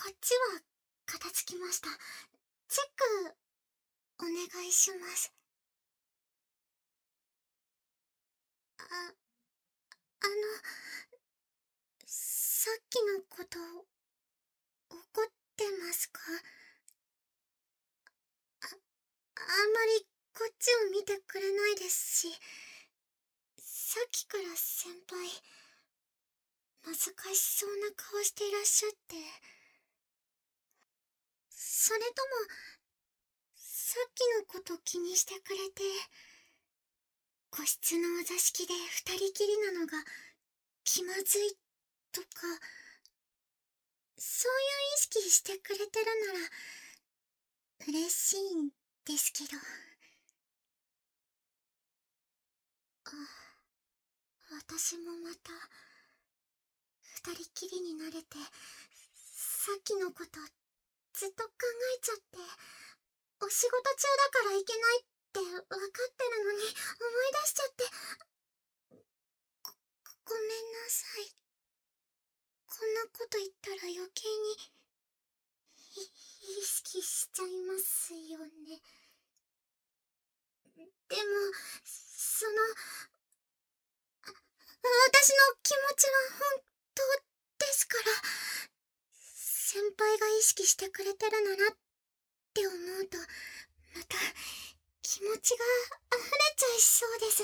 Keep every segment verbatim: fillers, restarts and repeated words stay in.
っちは片付きました。チェックお願いします。あ、あの、さっきのこと怒ってますか？あ、あんまりこっちを見てくれないですし、さっきから先輩、難しそうな顔していらっしゃって、それとも、さっきのこと気にしてくれて、個室のお座敷で二人きりなのが気まずいとか、そういう意識してくれてるなら、嬉しいんですけど。あ、私もまた、二人きりになれて、さっきのことずっと考えちゃって、お仕事中だからいけないって分かってるのに思い出しちゃって、ご、ごめんなさい。こんなこと言ったら余計に、い、意識しちゃいますよね。でも、その、私の気持ちは本当ですから、先輩が意識してくれてるならって思うと、また気持ちが溢れちゃいそうです。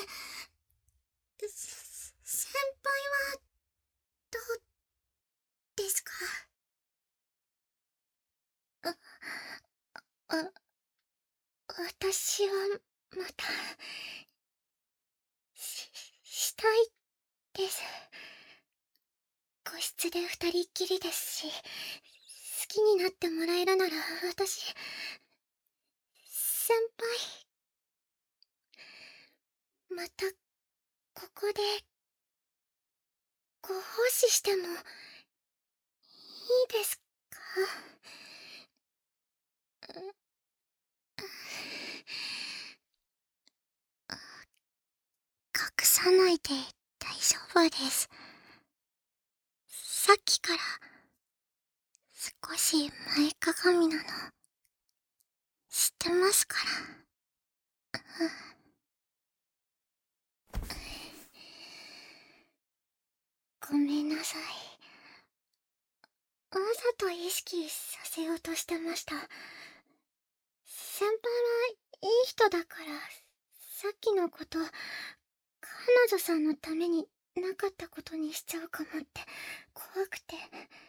せ先輩はどうですか？あ、あ、私はまた、し、したいです。個室で二人っきりですし、好きになってもらえるなら私、先輩、また、ここで、ご奉仕しても、いいですか？隠さないで大丈夫です。さっきから、少し前かがみなの、知ってますから。ごめんなさい。わざと意識させようとしてました。先輩はいい人だから、さっきのこと、彼女さんのためになかったことにしちゃうかもって怖くて。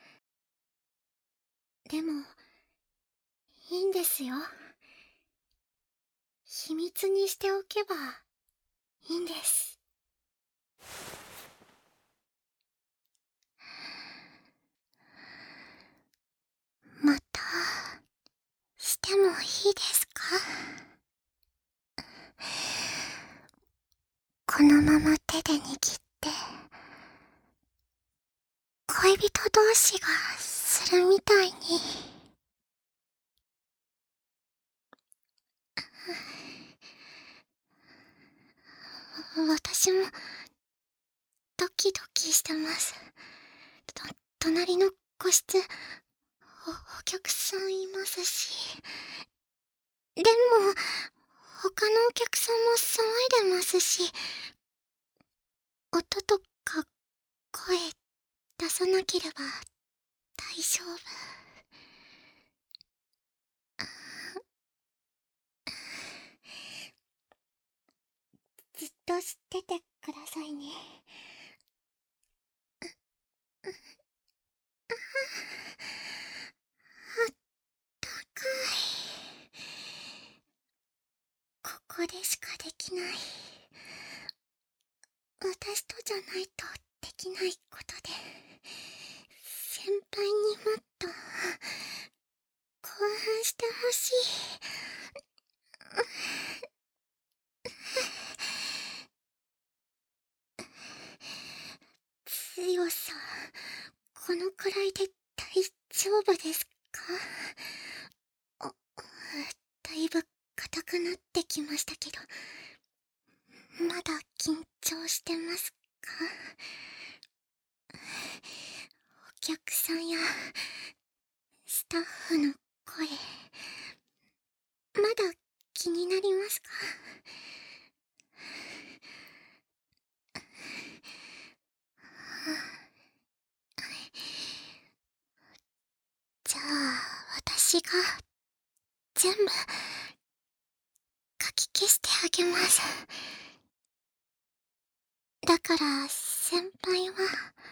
でも、いいんですよ。秘密にしておけばいいんです。また、してもいいですか？このまま手で握って、恋人同士がするみたいに。私も、ドキドキしてます。と、隣の個室、お、お客さんいますし。でも、他のお客さんも騒いでますし、音とか声出さなければ大丈夫。ずっと知っててくださいね。あったかい。ここでしかできない。私とじゃないとできないことで、先輩にもっと興奮してほしい。強さ、このくらいで大丈夫ですか？あ、だいぶ硬くなってきましたけど、まだ緊張してますか？お客さんやタッフの声、まだ気になりますか？じゃあ、私が全部書き消してあげます。だから先輩は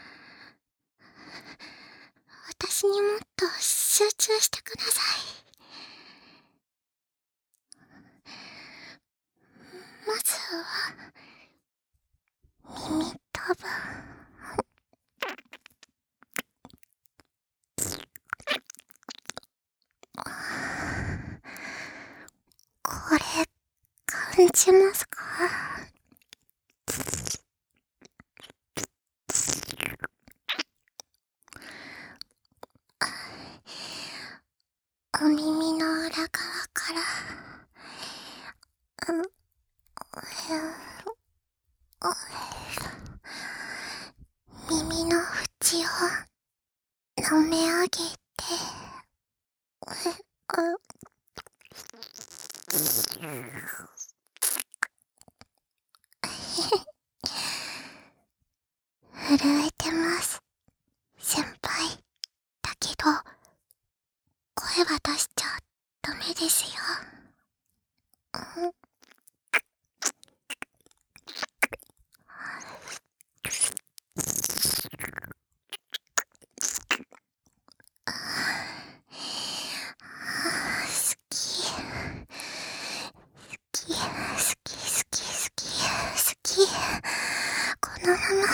私にもっと集中してください。まずは耳たぶ。これ感じますか？お耳の裏側から、うん、耳の縁を舐め上げて、震えてます、先輩。だけど、声は出しちゃダメですよ。うん、好き。好き、好き、好き、好き、好き。このまま、もっ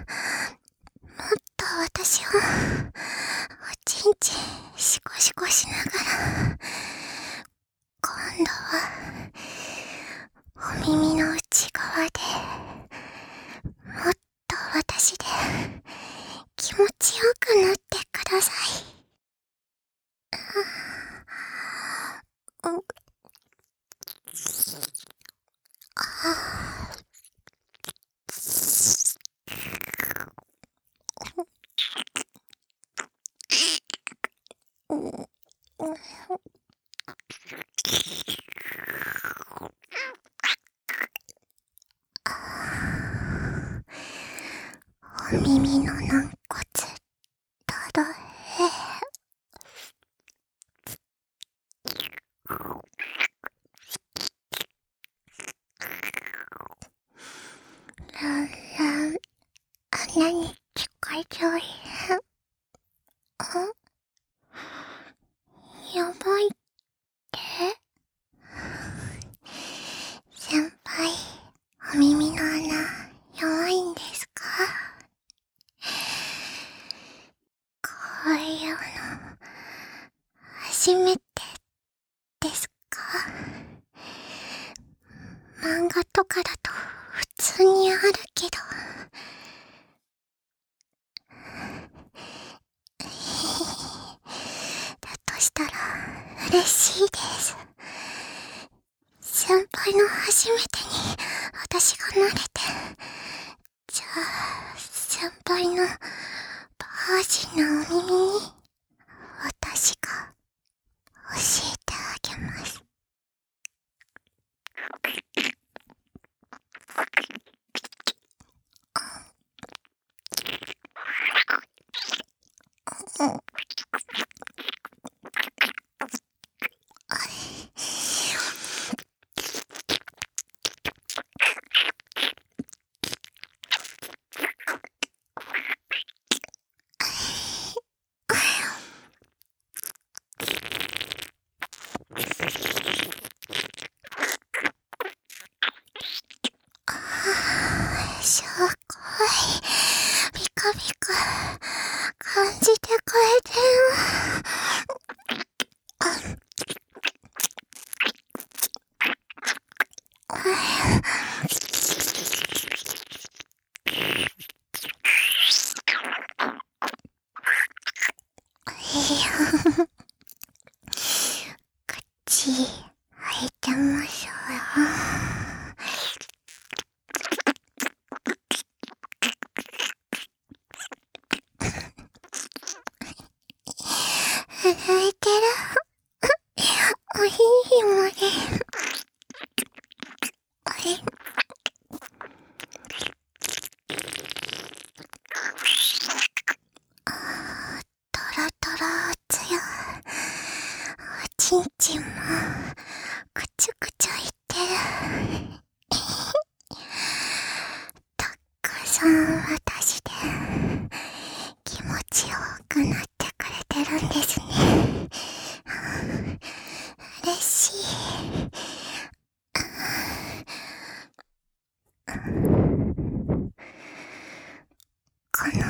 と私を、おちんちん、シコシコしながら、今度は、お耳の内側で、もっと私で、気持ちよくなってください。うん、あー、うん、お耳の軟骨、ただへ。ランラン、穴に近いちょい。あ、やばいって？先輩、お耳の穴、弱いんですか？こういうの、初めてですか？漫画とかだと普通にあるけど。だとしたら嬉しいです。先輩の初めてに私が慣れて、じゃあ先輩のバージンなお耳に私が教えてあげます。うん、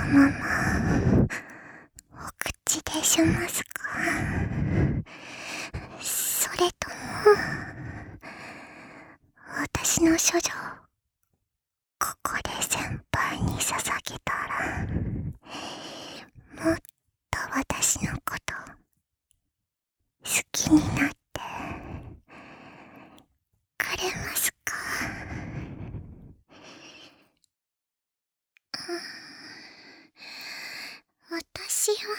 ままお口でしますか？それとも私の処女ここで先輩に捧げたらもっと私のこと好きになってくれますか？私は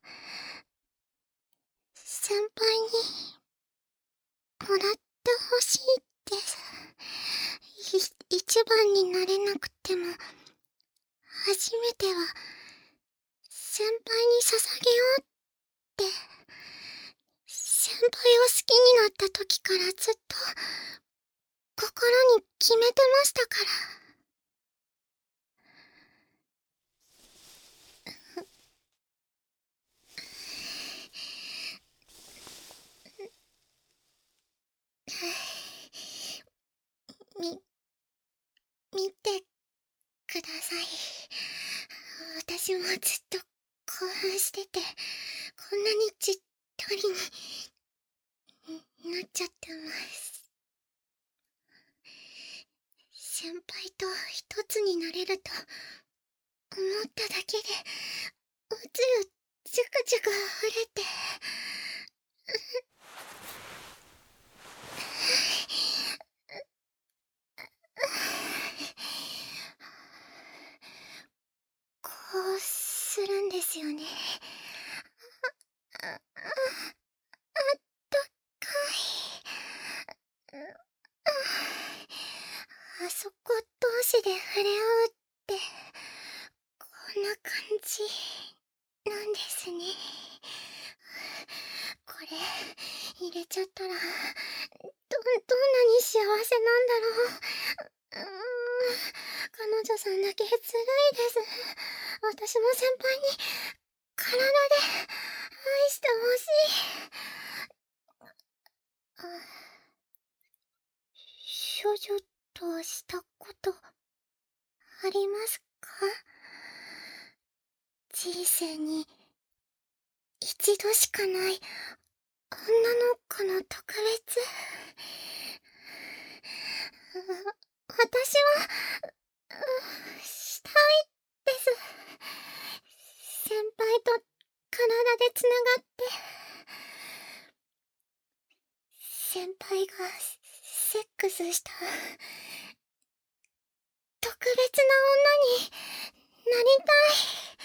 先輩にもらってほしいです。い一番になれなくても初めては先輩に捧げようって先輩を好きになった時からずっと心に決めてましたから。み、見てください。私もずっと興奮してて、こんなにじっとりになっちゃってます。先輩と一つになれると思っただけで、宇宙ジュクジュク溢れて、こうするんですよね。あ、あ、あったかい。あそこ同士で触れ合うって、こんな感じなんですね。これ、入れちゃったら、ど、どんなに幸せなんだろう。うーん、彼女さんだけ辛いです。私も先輩に、体で愛してほしい。あ、処女としたことありますか？人生に一度しかない女の子の特別。私は、したいです。先輩と体でつながって、先輩がセックスした特別な女になりたい。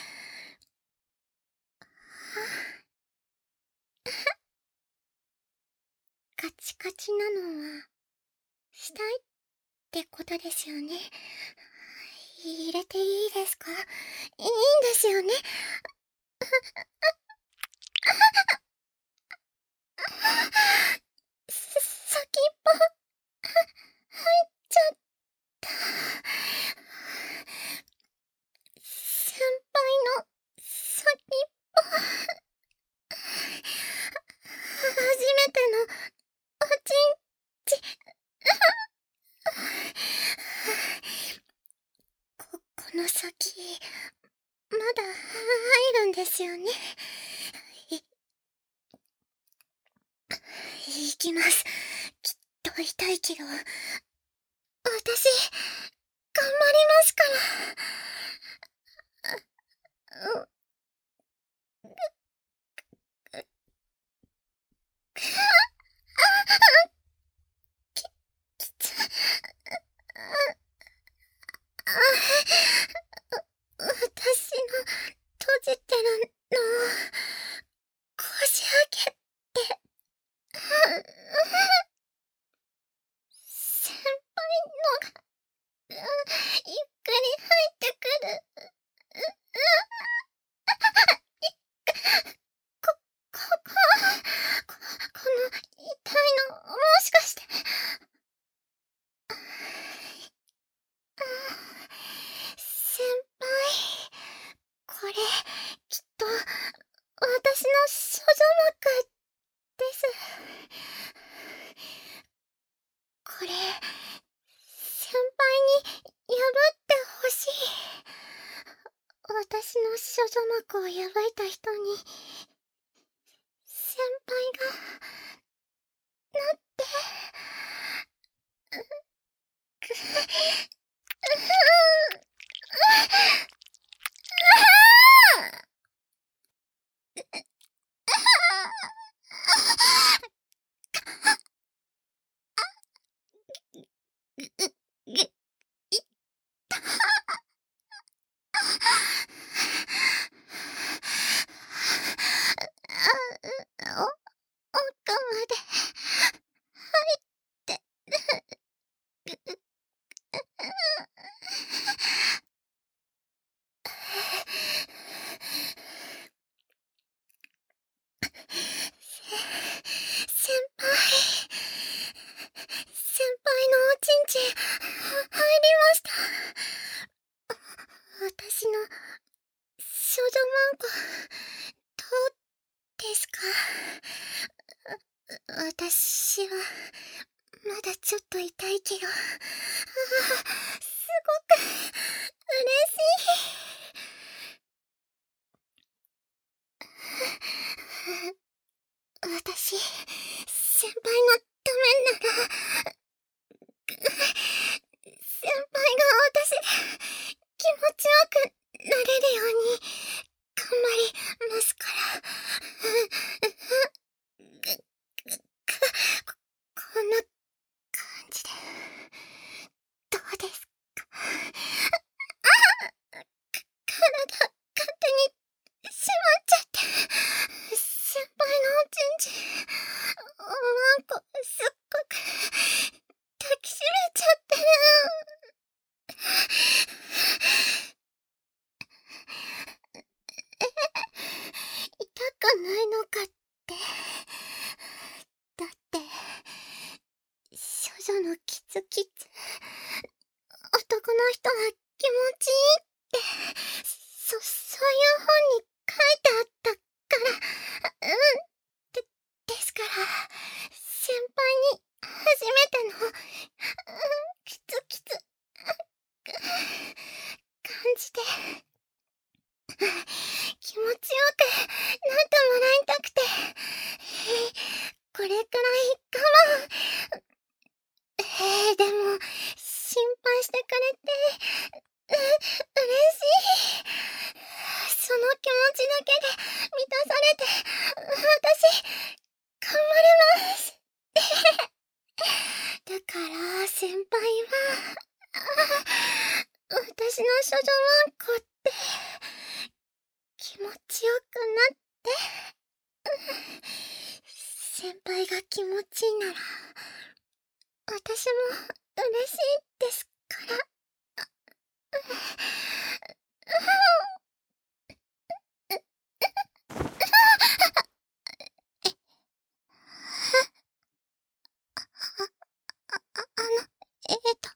カチカチなのはしたいってことですよね。入れていいですか？いいんですよね。さ、先っぽ入っちゃった。先輩の先っぽ。初めてのおちんち。こ、この先、まだ入るんですよね。い、行きます。きっと痛いけど、私、頑張りますから。う、き、きつ、あ、私の閉じてるのをこじ開けて、先輩のが、ゆっくり入ってくる。こ、ここ、こ、この痛いの、もしかして、先輩、これ、きっと、私の処女膜です。これ、先輩に破ってほしい。私私の少女膜を破いた人に、先輩が、なって、う、く、う、う、お、奥まで入ってる。先輩、先輩のおちんちん、入りました。私の少女マンコ、どうですか？私は、まだちょっと痛いけど、ああ、すごく、嬉しい。私、先輩のためなら、先輩が私で気持ちよくなれるように頑張りますから。こ、こんな感じで、どうですか？あ、体、勝手にしまっちゃって、先輩のおちんちん、おまんこ、すっごく、抱きしめちゃってる。痛くないのかって。だって、少女のキツキツ、男の人は気持ちいいって、そ、そういう本に書いてあったから、うん、で、ですから、先輩に初めての、うん、キツキツ、感じて、気持ちよくなってもらいたくて、これくらい我慢。えー、でも、心配してくれて、う、嬉しい。その気持ちだけで満たされて、私、頑張れます。だから、先輩は、私の少女マンコって、気持ちよくなって、先輩が気持ちいいなら、私も嬉しいですから。あ、あの、えーと、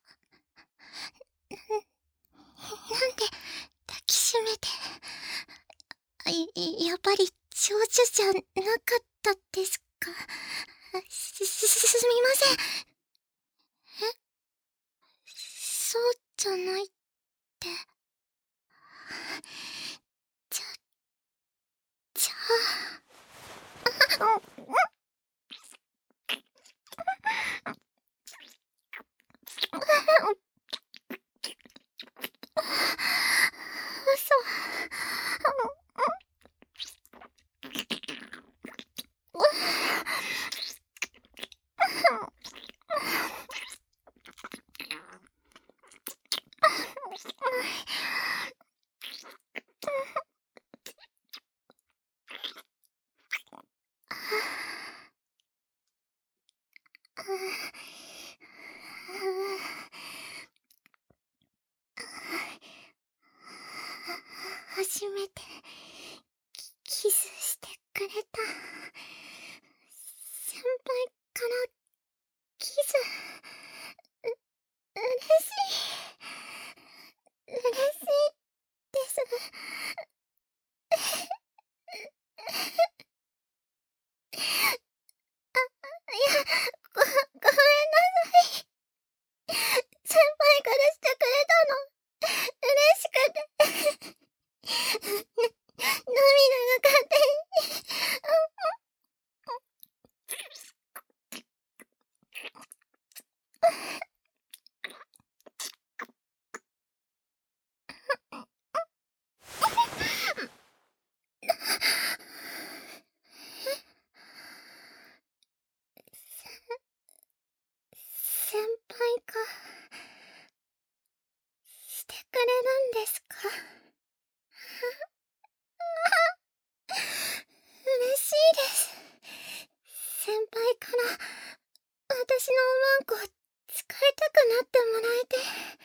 なんで抱きしめて、あ、い、やっぱり上手じゃなかったですか？す、す、すみません。え？そうじゃないって。じゃ、じゃあ、嘘。初めてキスしてくれた先輩からキス、う、嬉しい、嬉しいです。あ、いや、ご、ごめんなさい。先輩からしてくれたの嬉しくてしてくれるんですか？嬉しいです。先輩から私のおまんこ使いたくなってもらえて。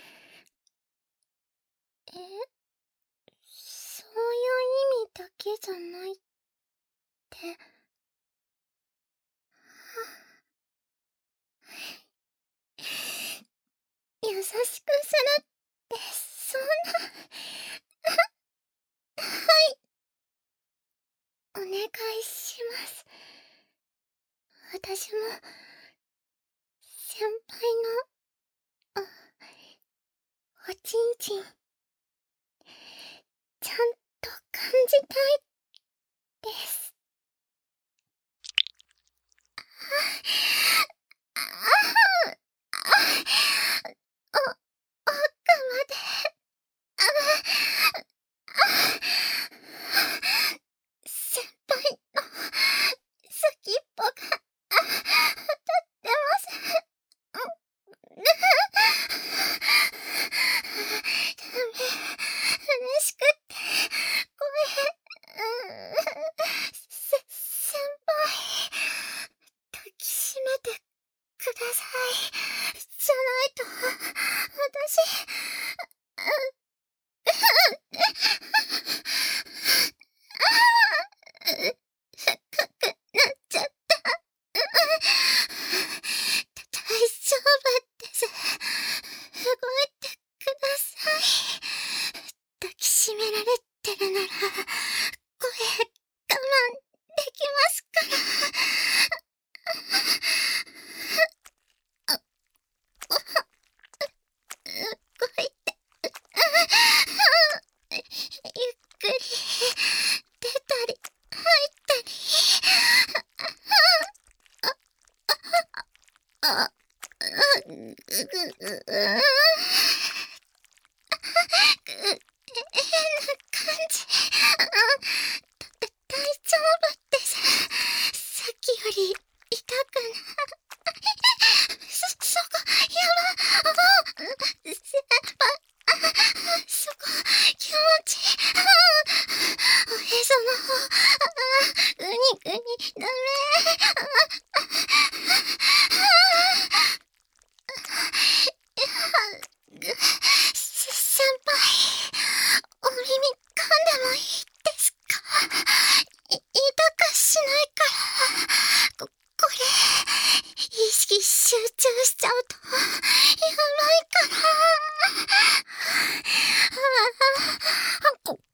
え、そういう意味だけじゃないって。優しくするってそんなはいお願いします。私も先輩のお、おちんちんちゃんと感じたいです。あああお、奥までああ先輩の先っぽが当たってます。ダメ、嬉しくって声、せ、先輩抱きしめてください。じゃないと私深くなっちゃった。大丈夫です。動いてください。抱きしめられてるなら声我慢できますから。動いてゆっくり出たり入ったり。あ、あ、う、う、う、う、変な感じ。大丈夫です。さっきより痛くな、そ、そこ、やば、あ、先輩、そこ、気持ちいい。おへその方、ぐにぐに、ダメ。先輩、お耳噛んでもいいですか？い、痛くしないから。こ、これ、意識集中しちゃうと、やばいから。こ、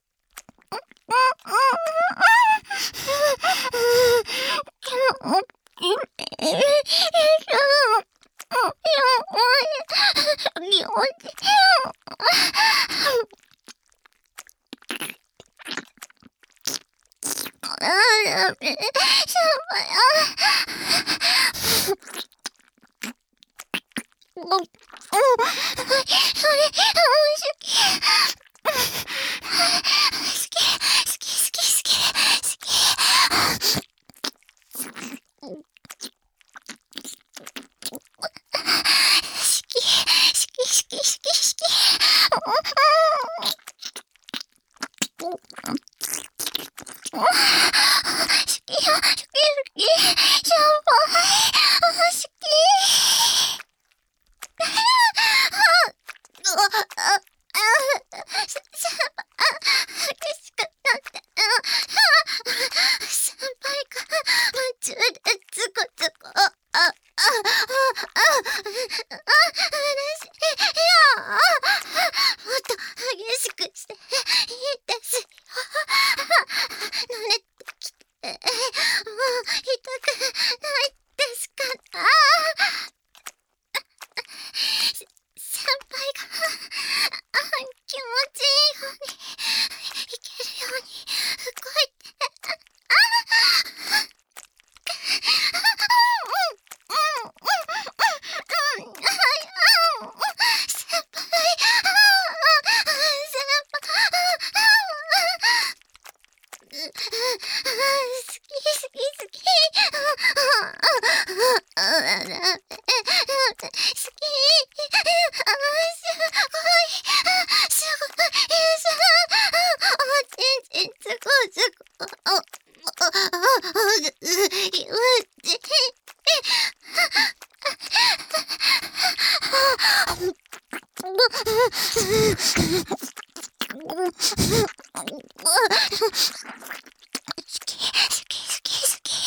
き、好き、好き、好き。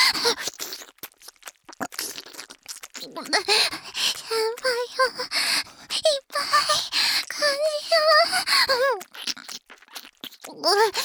先輩をいっぱい感じよう。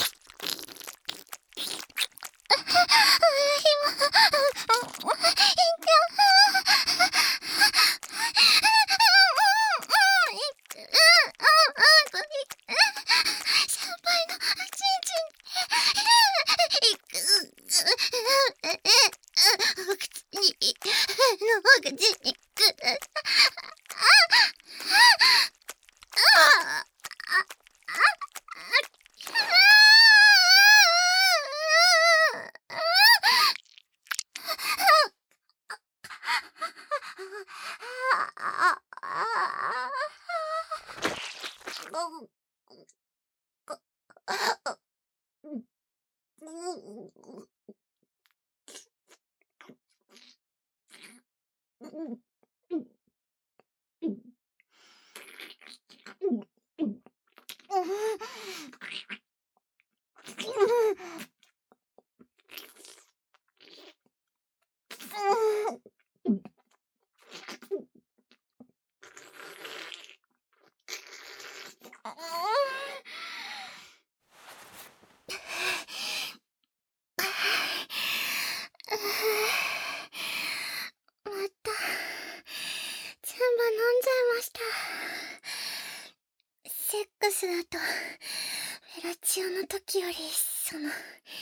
また全部飲んじゃいました。セックスだとフェラチオの時よりその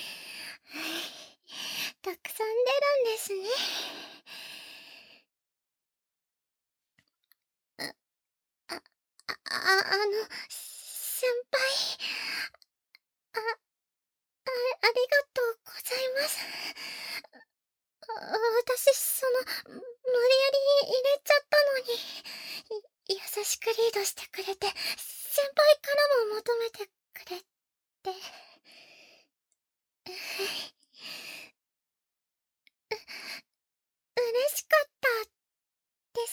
たくさん出るんですね。あ、あ、あ、あの、先輩。あ、あ、ありがとうございます。私、その、無理やり入れちゃったのに、優しくリードしてくれて、先輩からも求めてくれて。う、嬉しかったです。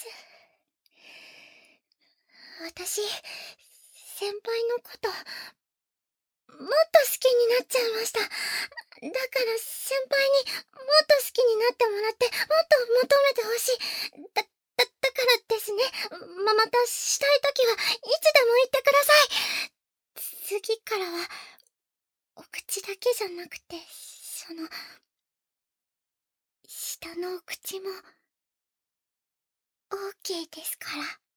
私、先輩のこと、もっと好きになっちゃいました。だから先輩にもっと好きになってもらって、もっと求めてほしい。だ、だ、だからですね。ま、またしたいときはいつでも言ってください。次からは、お口だけじゃなくて、その、下のお口も、オーケーですから。